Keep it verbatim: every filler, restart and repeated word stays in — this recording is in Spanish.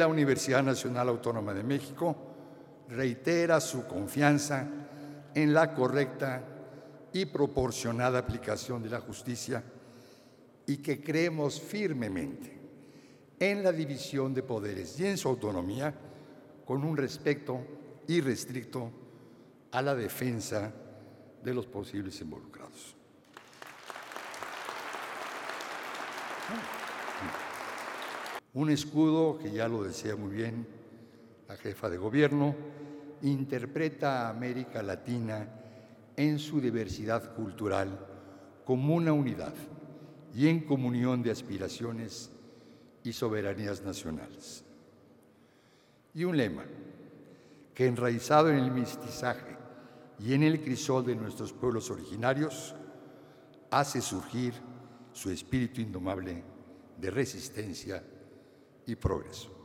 La Universidad Nacional Autónoma de México reitera su confianza en la correcta y proporcionada aplicación de la justicia y que creemos firmemente en la división de poderes y en su autonomía con un respeto irrestricto a la defensa de los posibles involucrados. Un escudo que, ya lo decía muy bien la jefa de gobierno, interpreta a América Latina en su diversidad cultural como una unidad y en comunión de aspiraciones y soberanías nacionales. Y un lema que, enraizado en el mestizaje y en el crisol de nuestros pueblos originarios, hace surgir su espíritu indomable de resistencia y progreso.